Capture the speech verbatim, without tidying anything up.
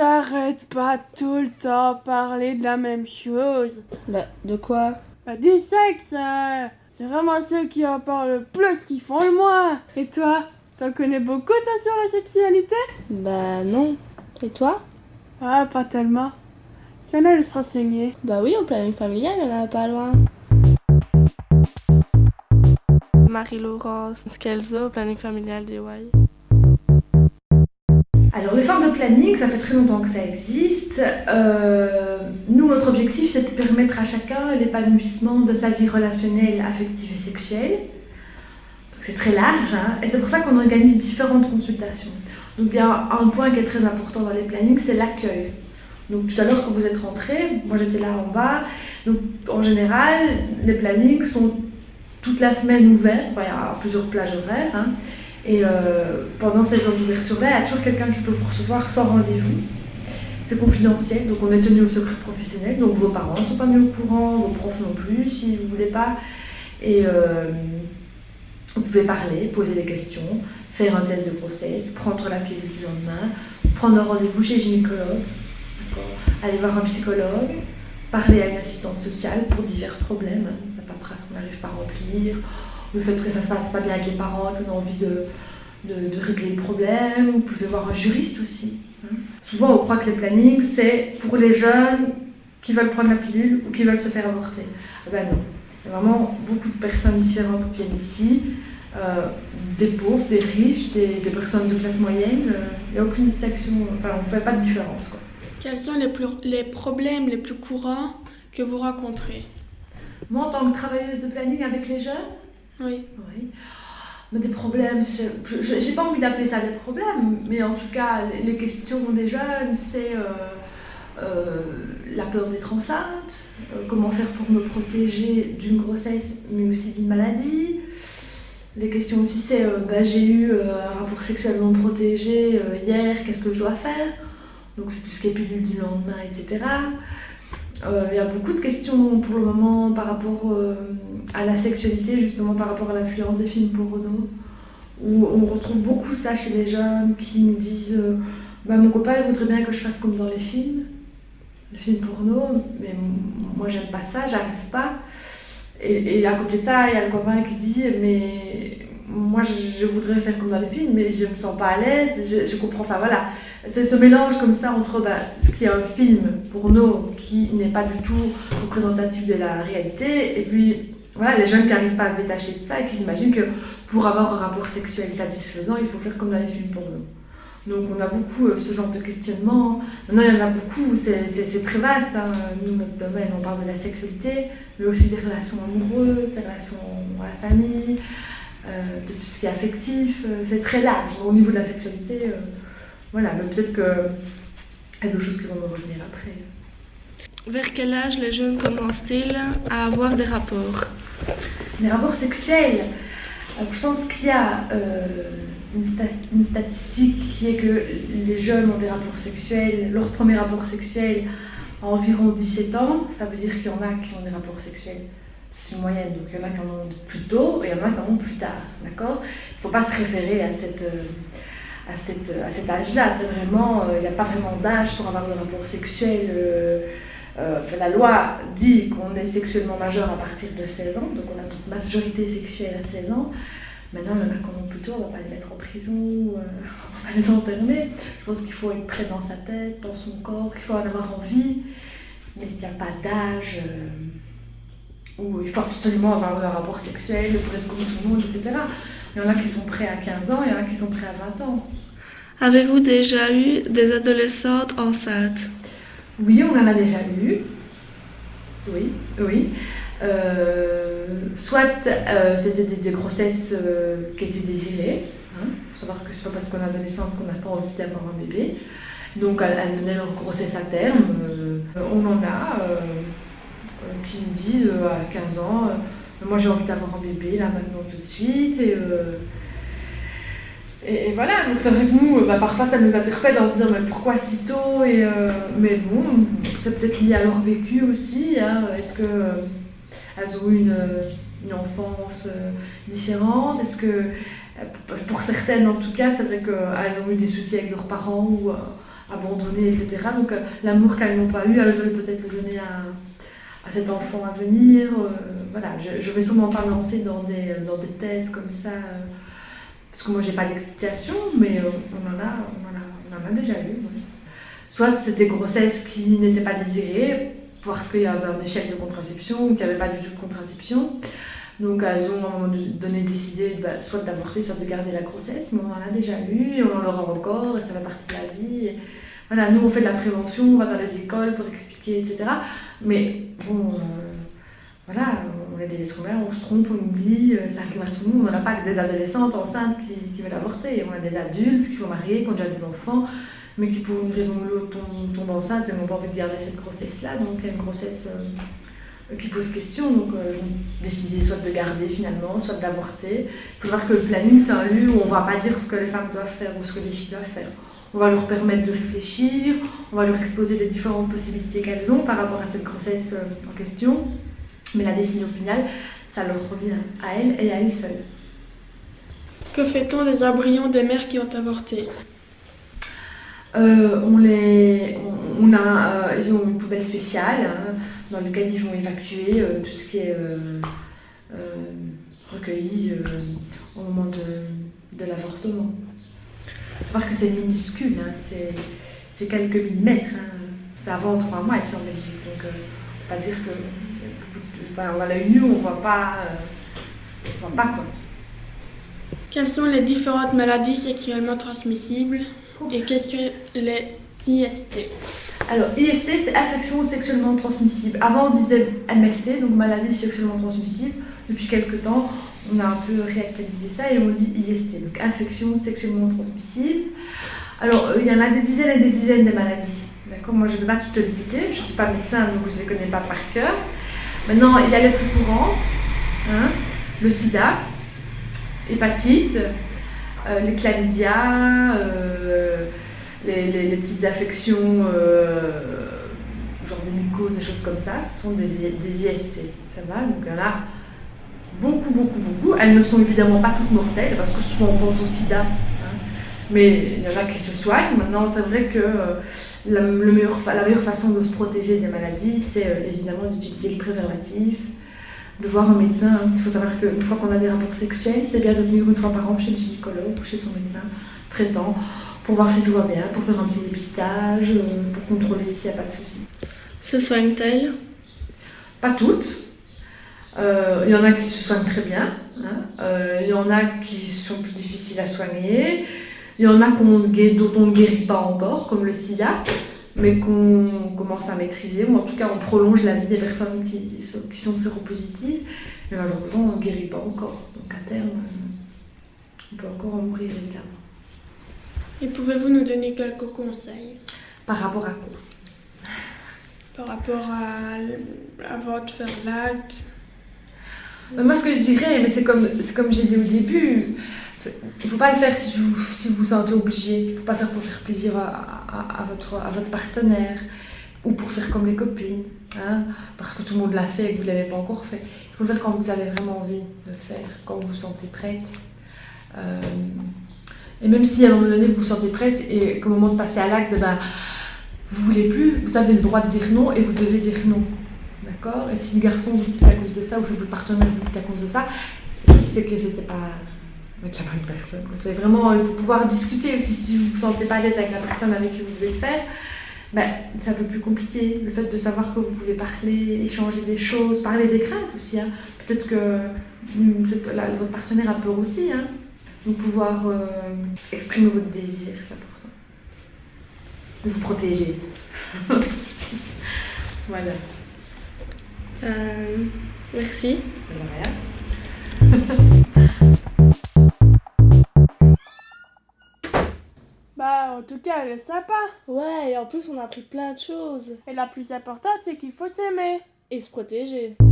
arrêtent pas tout le temps parler de la même chose. Bah, de quoi? Bah, du sexe, euh, c'est vraiment ceux qui en parlent le plus qui font le moins. Et toi, t'en connais beaucoup toi sur la sexualité? Bah non. Et toi? Ah, pas tellement. Si on allait se renseigner. Bah oui, au planning familial, on en a pas loin. Marie-Laurence Scalzo, au planning familial d'E Y. Alors le centre de planning, ça fait très longtemps que ça existe. Euh, nous, notre objectif, c'est de permettre à chacun l'épanouissement de sa vie relationnelle, affective et sexuelle. Donc c'est très large, hein, et c'est pour ça qu'on organise différentes consultations. Donc il y a un point qui est très important dans les plannings, c'est l'accueil. Donc tout à l'heure quand vous êtes rentrés, moi j'étais là en bas, donc en général, les plannings sont toute la semaine ouverts, enfin il y a plusieurs plages horaires, hein. Et euh, pendant ces heures d'ouverture-là, il y a toujours quelqu'un qui peut vous recevoir sans rendez-vous. C'est confidentiel, donc on est tenu au secret professionnel. Donc vos parents ne sont pas mis au courant, vos profs non plus, si vous ne voulez pas. Et euh, vous pouvez parler, poser des questions, faire un test de grossesse, prendre la pilule du lendemain, prendre un rendez-vous chez le gynécologue, aller voir un psychologue, parler à une assistante sociale pour divers problèmes, la paperasse qu'on n'arrive pas à remplir, le fait que ça ne se passe pas bien avec les parents, qu'on a envie de, de, de régler le problème. Vous pouvez voir un juriste aussi. Hein. Souvent, on croit que les plannings, c'est pour les jeunes qui veulent prendre la pilule ou qui veulent se faire avorter. Eh ben non. Il y a vraiment beaucoup de personnes différentes qui viennent ici. Euh, des pauvres, des riches, des, des personnes de classe moyenne. Il euh, n'y a aucune distinction. Enfin, on ne fait pas de différence, quoi. Quels sont les, plus, les problèmes les plus courants que vous rencontrez? Moi, en tant que travailleuse de planning avec les jeunes, Oui. Oui. Mais des problèmes, je n'ai pas envie d'appeler ça des problèmes, mais en tout cas, les questions des jeunes, c'est euh, euh, la peur d'être enceinte, euh, comment faire pour me protéger d'une grossesse, mais aussi d'une maladie. Les questions aussi, c'est euh, bah, j'ai eu euh, un rapport sexuellement protégé euh, hier, qu'est-ce que je dois faire? Donc c'est tout ce qui est pilule du lendemain, et cetera. Euh, il y a beaucoup de questions pour le moment par rapport euh, à la sexualité, justement par rapport à l'influence des films porno, où on retrouve beaucoup ça chez les jeunes qui nous disent euh, bah, mon copain il voudrait bien que je fasse comme dans les films, les films porno, mais moi j'aime pas ça, j'arrive pas. Et, et à côté de ça, il y a le copain qui dit mais moi je, je voudrais faire comme dans les films, mais je me sens pas à l'aise, je, je comprends ça, voilà. C'est ce mélange comme ça entre bah, ce qui est un film porno qui n'est pas du tout représentatif de la réalité, et puis voilà, les jeunes qui n'arrivent pas à se détacher de ça et qui s'imaginent que pour avoir un rapport sexuel satisfaisant, il faut faire comme dans les films porno. Donc on a beaucoup euh, ce genre de questionnement. Maintenant il y en a beaucoup, c'est, c'est, c'est très vaste. Hein. Nous, notre domaine, on parle de la sexualité, mais aussi des relations amoureuses, des relations dans la famille, euh, de tout ce qui est affectif. Euh, c'est très large. Au niveau de la sexualité, euh, voilà, mais peut-être qu'il y a d'autres choses qui vont me revenir après. Vers quel âge les jeunes commencent-ils à avoir des rapports? Les rapports sexuels. Alors, je pense qu'il y a euh, une, sta- une statistique qui est que les jeunes ont des rapports sexuels, leur premier rapport sexuel à environ dix-sept ans. Ça veut dire qu'il y en a qui ont des rapports sexuels. C'est une moyenne, donc il y en a qui en ont plus tôt et il y en a qui en ont plus tard. D'accord ? Il ne faut pas se référer à cette... Euh, À, cette, à cet âge-là, c'est vraiment, il euh, n'y a pas vraiment d'âge pour avoir le rapport sexuel. Euh, euh, la loi dit qu'on est sexuellement majeur à partir de seize ans, donc on a toute majorité sexuelle à seize ans. Maintenant, il y en a qui en ont plus tôt, on ne va pas les mettre en prison, euh, on ne va pas les enfermer. Je pense qu'il faut être prêt dans sa tête, dans son corps, qu'il faut en avoir envie, mais il n'y a pas d'âge euh, où il faut absolument avoir un rapport sexuel pour être comme tout le monde, et cetera. Il y en a qui sont prêts à quinze ans, il y en a qui sont prêts à vingt ans. Avez-vous déjà eu des adolescentes enceintes? Oui, on en a déjà eu. Oui, oui. Euh, soit euh, c'était des, des grossesses euh, qui étaient désirées. Il hein. faut savoir que c'est pas parce qu'on est adolescente qu'on n'a pas envie d'avoir un bébé. Donc elles, elles menaient leur grossesse à terme. Euh, on en a euh, qui nous disent euh, à quinze ans... Euh, moi j'ai envie d'avoir un bébé là maintenant tout de suite et, euh, et, et voilà, donc c'est vrai que nous bah, parfois ça nous interpelle en se disant mais pourquoi si tôt et, euh, mais bon c'est peut-être lié à leur vécu aussi hein. Est-ce que euh, elles ont eu une, une enfance euh, différente, est-ce que pour certaines en tout cas c'est vrai qu'elles ont eu des soucis avec leurs parents ou euh, abandonnées, et cetera. Donc euh, l'amour qu'elles n'ont pas eu, elles veulent peut-être le donner à, à cet enfant à venir. Euh, voilà, je, je vais sûrement pas me lancer dans des, dans des thèses comme ça, euh, parce que moi j'ai pas d'explication, mais euh, on, en a, on, en a, on en a déjà eu. Ouais. Soit c'était grossesses qui n'étaient pas désirées, parce qu'il y avait un échec de contraception, ou qu'il n'y avait pas du tout de contraception. Donc elles ont à un moment donné décidé bah, soit d'avorter, soit de garder la grossesse, mais on en a déjà eu, et on en aura encore, et ça fait partie de la vie. Et voilà, nous on fait de la prévention, on va dans les écoles pour expliquer, et cetera. Mais bon, euh, voilà, on est des êtres humains, on se trompe, on oublie, euh, ça arrive à tout le monde. On n'a pas que des adolescentes enceintes qui, qui veulent avorter, on a des adultes qui sont mariés, qui ont déjà des enfants, mais qui pour une raison ou l'autre tombent, tombent enceintes et n'ont pas envie de garder cette grossesse-là. Donc il y a une grossesse euh, qui pose question, donc euh, ils vont décider soit de garder finalement, soit d'avorter. Il faut savoir que le planning, c'est un lieu où on ne va pas dire ce que les femmes doivent faire ou ce que les filles doivent faire. On va leur permettre de réfléchir, on va leur exposer les différentes possibilités qu'elles ont par rapport à cette grossesse euh, en question. Mais la décision finale, ça leur revient à elles et à elles seules. Que fait-on des embryons des mères qui ont avorté? Euh, on les, on, on a, euh, ils ont une poubelle spéciale hein, dans laquelle ils vont évacuer euh, tout ce qui est euh, euh, recueilli euh, au moment de, de l'avortement. Il faut savoir que c'est minuscule, hein, c'est, c'est quelques millimètres. Hein. C'est avant trois mois ici en Belgique, donc euh, on ne peut pas dire que, enfin, à l'œil nu on ne voit pas, euh, on voit pas quoi. Quelles sont les différentes maladies sexuellement transmissibles et qu'est-ce que les I S T? Alors, I S T, c'est infection sexuellement transmissible. Avant, on disait M S T, donc maladie sexuellement transmissible. Depuis quelques temps, on a un peu réactualisé ça et on dit I S T, donc infection sexuellement transmissible. Alors, il y en a des dizaines et des dizaines de maladies. D'accord ? Moi, je ne vais pas toutes les citer, je ne suis pas médecin, donc je ne les connais pas par cœur. Maintenant, il y a les plus courantes, hein, le sida, hépatite, euh, les chlamydia, euh, les, les, les petites affections, euh, genre des mycoses, des choses comme ça, ce sont des, des I S T. Ça va ? Donc il y en a beaucoup, beaucoup, beaucoup. Elles ne sont évidemment pas toutes mortelles, parce que souvent on pense au sida, hein, mais il y en a qui se soignent. Maintenant, c'est vrai que euh, la, le meilleur, la meilleure façon de se protéger des maladies, c'est euh, évidemment d'utiliser le préservatif, de voir un médecin. Il faut savoir qu'une fois qu'on a des rapports sexuels, c'est bien de venir une fois par an chez le gynécologue ou chez son médecin traitant pour voir si tout va bien, pour faire un petit dépistage, pour contrôler s'il n'y a pas de soucis. Se soignent-elles? Pas toutes. Il euh, y en a qui se soignent très bien. Il hein. euh, y en a qui sont plus difficiles à soigner. Il y en a qu'on, dont on ne guérit pas encore, comme le sida, mais qu'on commence à maîtriser, ou en tout cas on prolonge la vie des personnes qui sont, qui sont séropositives, mais malheureusement on ne guérit pas encore. Donc à terme, on peut encore en mourir évidemment. Et pouvez-vous nous donner quelques conseils? Par rapport à quoi? Par rapport à avant de faire l'acte. Moi ce que je dirais, mais c'est comme, c'est comme j'ai dit au début, il ne faut pas le faire si vous si vous, vous sentez obligé. Il ne faut pas faire pour faire plaisir à, à, à, votre, à votre partenaire ou pour faire comme les copines, hein, parce que tout le monde l'a fait et que vous ne l'avez pas encore fait. Il faut le faire quand vous avez vraiment envie de le faire, quand vous vous sentez prête. Euh, et même si à un moment donné vous vous sentez prête et qu'au moment de passer à l'acte, ben, vous ne voulez plus, vous avez le droit de dire non et vous devez dire non. D'accord ? Et si le garçon vous quitte à cause de ça ou si votre partenaire vous quitte à cause de ça, c'est que c'était pas avec la bonne personne. C'est vraiment, il faut pouvoir discuter aussi. Si vous ne vous sentez pas à l'aise avec la personne avec qui vous devez le faire, ben, c'est un peu plus compliqué. Le fait de savoir que vous pouvez parler, échanger des choses, parler des craintes aussi. Hein. Peut-être que là, votre partenaire a peur aussi. Hein. Donc pouvoir euh, exprimer votre désir, c'est important. Vous protéger. Voilà. Euh, merci. De rien. Bah, en tout cas, elle est sympa. Ouais, et en plus, on a appris plein de choses. Et la plus importante, c'est qu'il faut s'aimer. Et se protéger.